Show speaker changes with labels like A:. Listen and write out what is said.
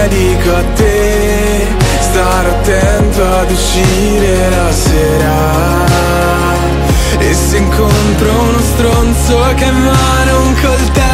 A: dico a te, stare attento ad uscire la sera. E se incontro uno stronzo che ha in mano un coltello,